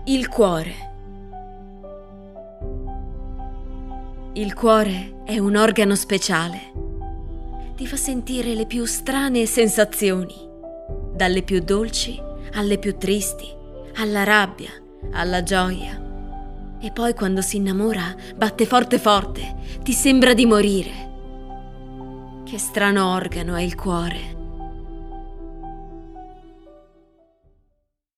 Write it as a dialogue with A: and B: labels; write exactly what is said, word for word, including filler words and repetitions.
A: Il cuore. Il cuore è un organo speciale. Ti fa sentire le più strane sensazioni, dalle più dolci alle più tristi, alla rabbia, alla gioia. E poi quando si innamora batte forte forte, ti sembra di morire. Che strano organo è il cuore.